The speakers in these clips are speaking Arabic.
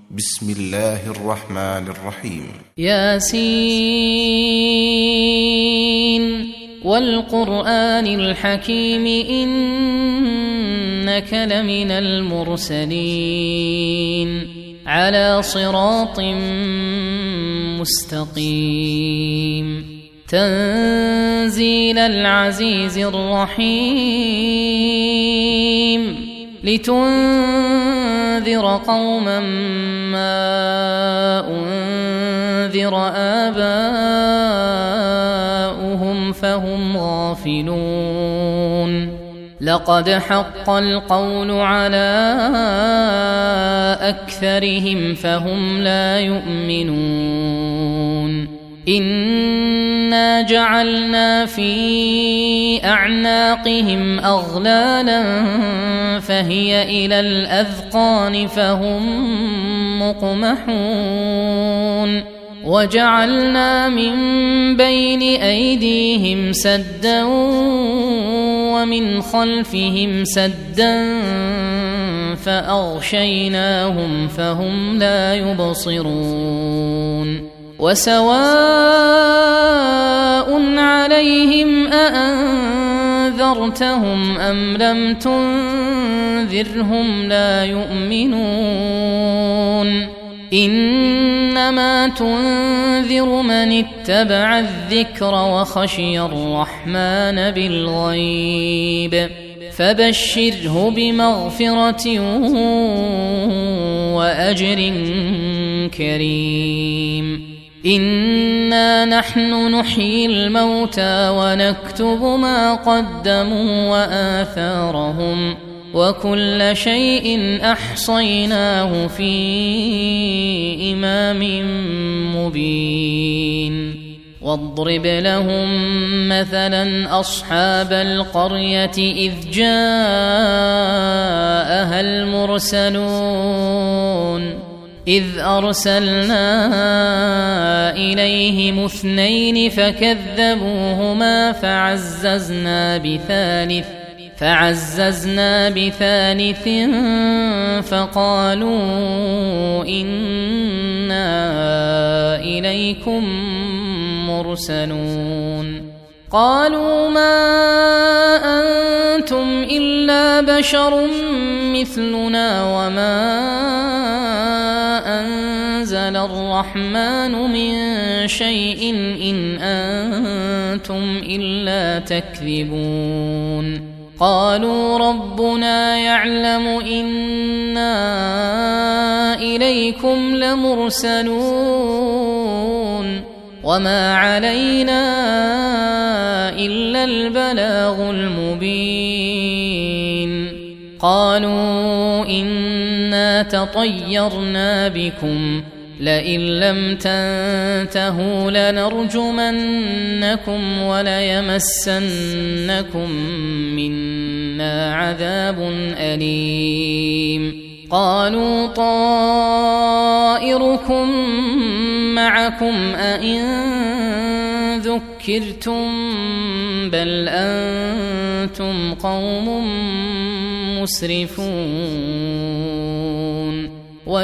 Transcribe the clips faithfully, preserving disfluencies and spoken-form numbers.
بسم الله الرحمن الرحيم. ياسين والقرآن الحكيم إنك لمن المرسلين على صراط مستقيم تنزيل العزيز الرحيم لتنذر قوما ما أنذر آباؤهم فهم غافلون لقد حق القول على أكثرهم فهم لا يؤمنون إنا جعلنا في أعناقهم أغلالا فهي إلى الأذقان فهم مقمحون وجعلنا من بين أيديهم سدا ومن خلفهم سدا فأغشيناهم فهم لا يبصرون وسواء عليهم أأنذرتهم أم لم تنذرهم لا يؤمنون إنما تنذر من اتبع الذكر وخشي الرحمن بالغيب فبشره بمغفرة وأجر كريم إنا نحن نحيي الموتى ونكتب ما قدموا وآثارهم وكل شيء أحصيناه في إمام مبين واضرب لهم مثلا أصحاب القرية إذ جاءها المرسلون إذ أرسلنا إليهم اثنين فكذبوهما فعززنا بثالث فعززنا بثالث فقالوا إنا إليكم مرسلون قالوا ما أنتم إلا بشر مثلنا وما أنزل الرحمن من شيء إن أنتم إلا تكذبون قالوا ربنا يعلم إنا إليكم لمرسلون وما علينا إلا البلاغ المبين قالوا إنا تطيرنا بكم لئن لم تنتهوا لنرجمنكم وليمسنكم منا عذاب أليم قالوا طائركم معكم أئن ذكرتم بل أنتم قوم مسرفون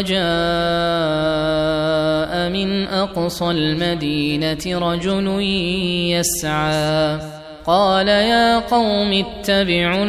وجاء من أقصى المدينة رجل يسعى قال يا قوم اتبعوا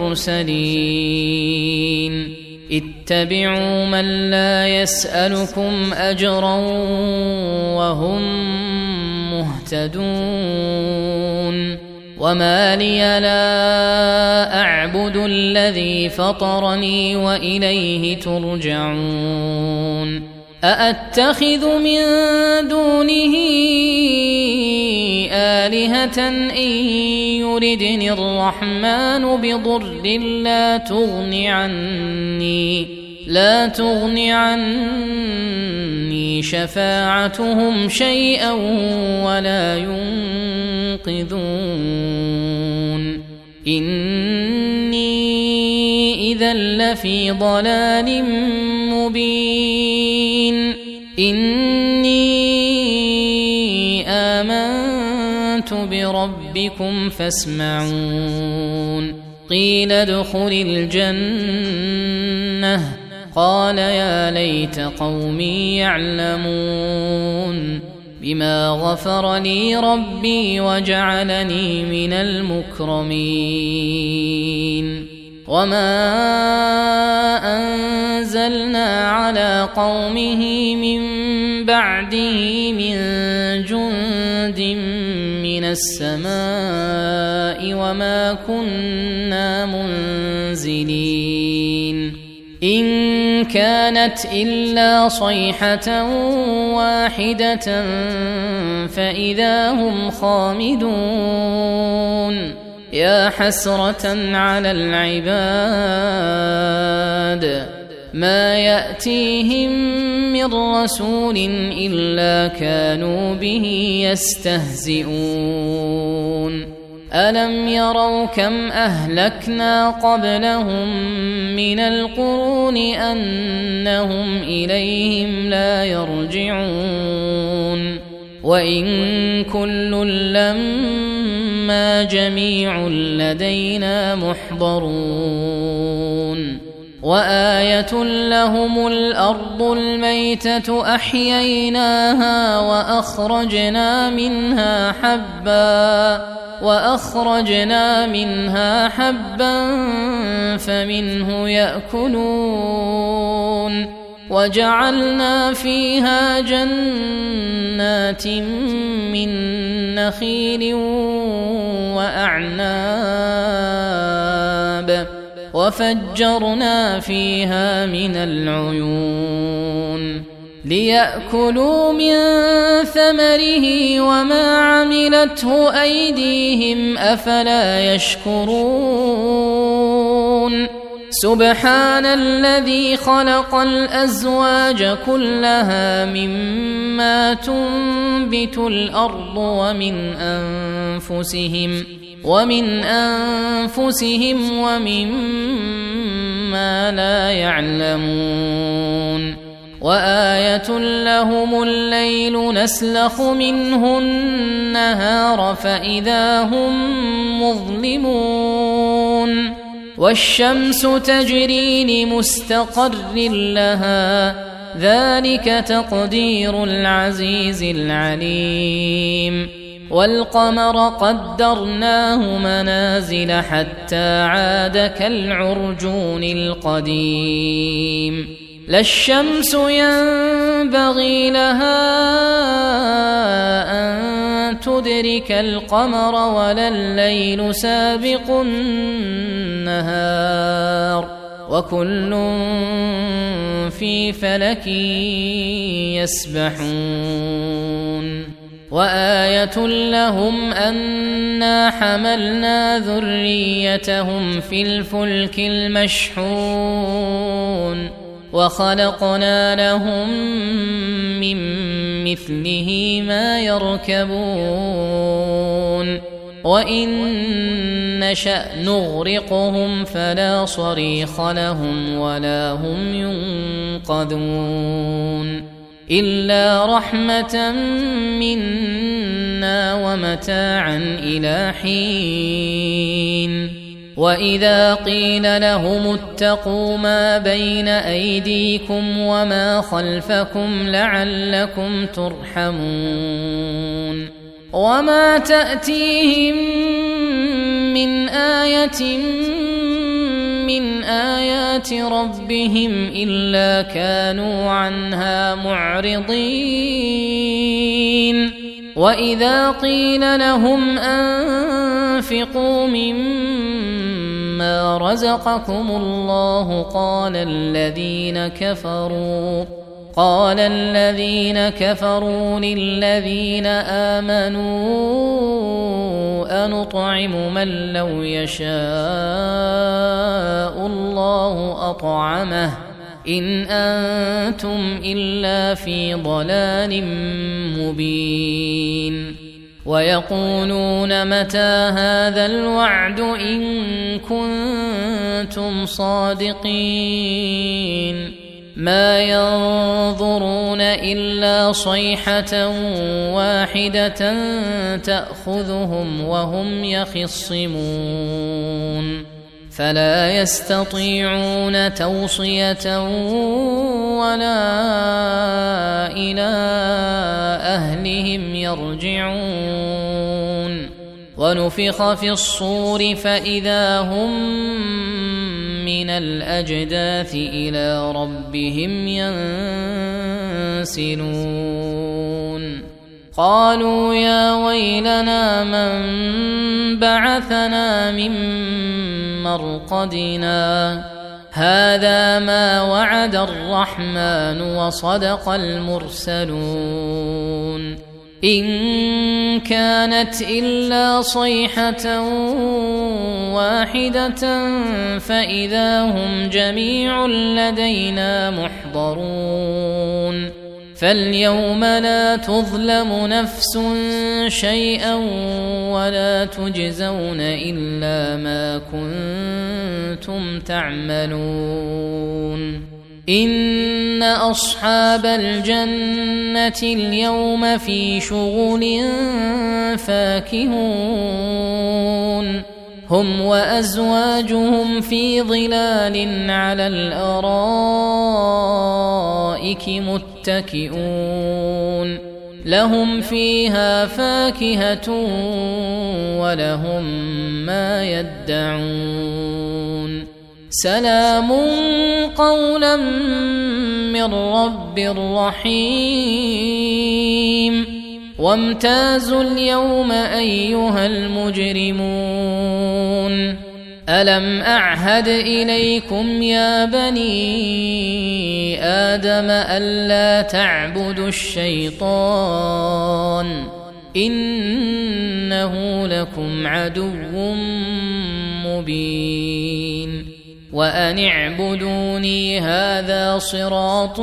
المرسلين اتبعوا من لا يسألكم أجرا وهم مهتدون وما لي لا أعبد الذي فطرني وإليه ترجعون أأتخذ من دونه آلهة إن يردني الرحمن بضر لا تغن عني لا تغن عني شفاعتهم شيئا ولا ينقذون إني إذا لفي ضلال مبين إني آمنت بربكم فاسمعون قيل ادخل الجنة قال يا ليت قومي يعلمون بما غفر لي ربي وجعلني من المكرمين وما أنزلنا على قومه من بعده من جند من السماء وما كنا منزلين إن كانت إلا صيحة واحدة فإذا هم خامدون يا حسرة على العباد ما يأتيهم من رسول إلا كانوا به يستهزئون ألم يروا كم أهلكنا قبلهم من القرون أنهم إليهم لا يرجعون وإن كل لما جميع لدينا محضرون وآية لهم الأرض الميتة أحييناها وأخرجنا منها حبا وأخرجنا منها حبا فمنه يأكلون وجعلنا فيها جنات من نخيل وأعناب وفجرنا فيها من العيون ليأكلوا من ثمره وما عملته أيديهم أفلا يشكرون سبحان الذي خلق الأزواج كلها مما تنبت الأرض ومن أنفسهم ومن أنفسهم ومما لا يعلمون وآية لهم الليل نسلخ منه النهار فإذا هم مظلمون والشمس تجري لمستقر لها ذلك تقدير العزيز العليم والقمر قدرناه منازل حتى عاد كالعرجون القديم لا الشمس ينبغي لها أن تدرك القمر ولا الليل سابق النهار وكل في فلك يسبحون وآية لهم أنا حملنا ذريتهم في الفلك المشحون وخلقنا لهم من مثله ما يركبون وإن نشأ نغرقهم فلا صريخ لهم ولا هم ينقذون إلا رحمة منا ومتاعا إلى حين وإذا قيل لهم اتقوا ما بين أيديكم وما خلفكم لعلكم ترحمون وما تأتيهم من آية من آيات ربهم إلا كانوا عنها معرضين وإذا قيل لهم أنفقوا مما رزقكم الله قال الذين كفروا قال الذين كفروا للذين آمنوا أنطعم من لو يشاء الله أطعمه إن أنتم إلا في ضلال مبين ويقولون متى هذا الوعد إن كنتم صادقين ما ينظرون إلا صيحة واحدة تأخذهم وهم يخصمون فلا يستطيعون توصية ولا إلى أهلهم يرجعون ونفخ في الصور فإذا هم من الأجداث إلى ربهم ينسلون قالوا يا ويلنا من بعثنا من مرقدنا هذا ما وعد الرحمن وصدق المرسلون إن كانت إلا صيحة واحدة فإذا هم جميع لدينا محضرون فاليوم لا تظلم نفس شيئا ولا تجزون إلا ما كنتم تعملون إن أصحاب الجنة اليوم في شغل فاكهون هم وأزواجهم في ظلال على الأرائك متكئون لهم فيها فاكهة ولهم ما يدعون سلام قولا من رب رحيم وامتازوا اليوم أيها المجرمون ألم أعهد إليكم يا بني آدم ألا تعبدوا الشيطان إنه لكم عدو مبين وأن اعبدوني هذا صراط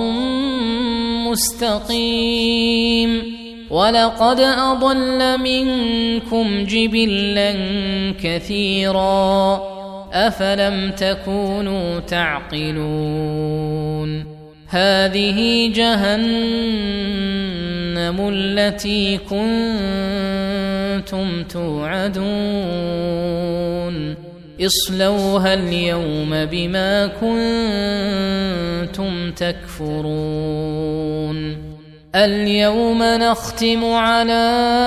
مستقيم ولقد أضل منكم جبلا كثيرا أفلم تكونوا تعقلون هذه جهنم التي كنتم توعدون اصلوها اليوم بما كنتم تكفرون اليوم نختم على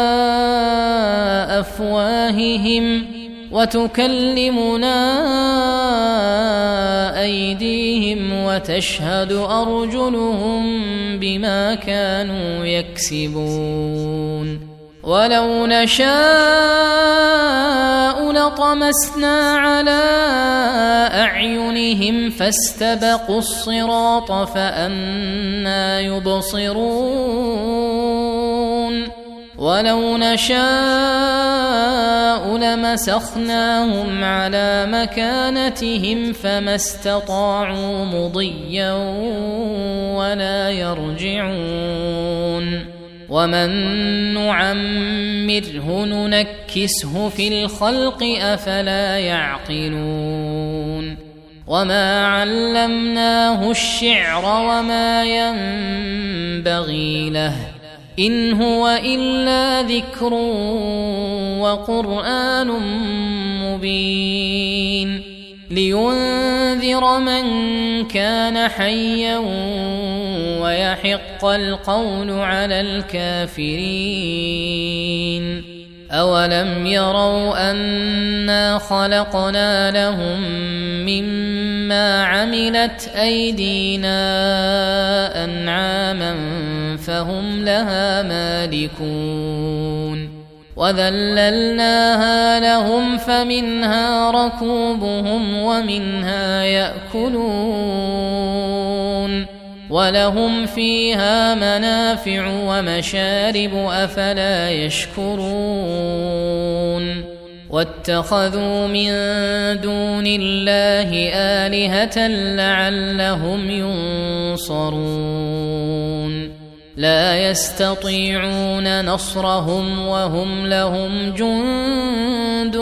أفواههم وتكلمنا أيديهم وتشهد أرجلهم بما كانوا يكسبون ولو نشاء لطمسنا على أعينهم فاستبقوا الصراط فأنى يبصرون ولو نشاء لمسخناهم على مكانتهم فما استطاعوا مضيا ولا يرجعون ومن نعمره ننكسه في الخلق أفلا يعقلون وما علمناه الشعر وما ينبغي له إن هو إلا ذكر وقرآن مبين لينذر من كان حيا ويحق القول على الكافرين أولم يروا أنا خلقنا لهم مما عملت أيدينا أنعاما فهم لها مالكون وذللناها لهم فمنها ركوبهم ومنها يأكلون ولهم فيها منافع ومشارب أفلا يشكرون واتخذوا من دون الله آلهة لعلهم ينصرون لا يستطيعون نصرهم وهم لهم جند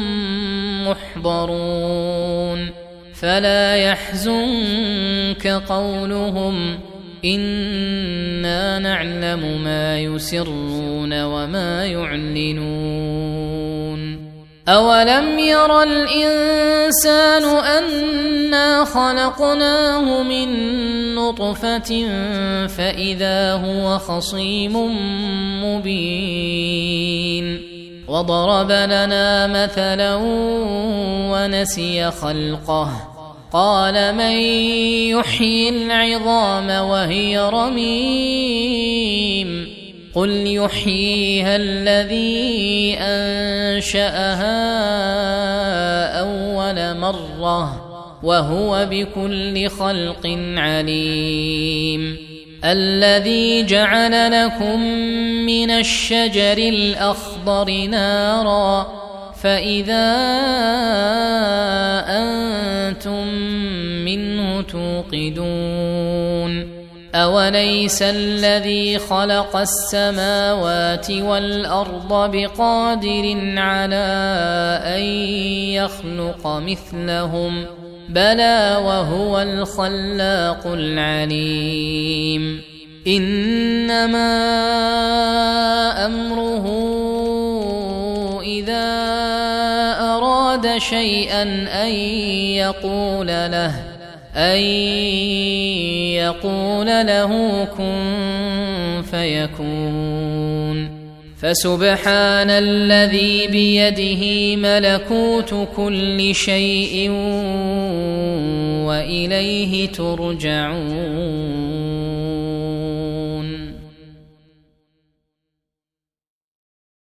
محضرون فلا يحزنك قولهم إنا نعلم ما يسرون وما يعلنون أولم ير الإنسان أنا خلقناه من نطفة فإذا هو خصيم مبين وضرب لنا مثلا ونسي خلقه قال من يحيي العظام وهي رميم قل يحييها الذي أنشأها أول مرة وهو بكل خلق عليم الذي جعل لكم من الشجر الأخضر نارا فإذا أنتم منه توقدون أوليس الذي خلق السماوات والأرض بقادر على أن يخلق مثلهم بلى وهو الخلاق العليم إنما أمره إذا أراد شيئا أن يقول له أن يقول له كن فيكون فسبحان الذي بيده ملكوت كل شيء وإليه ترجعون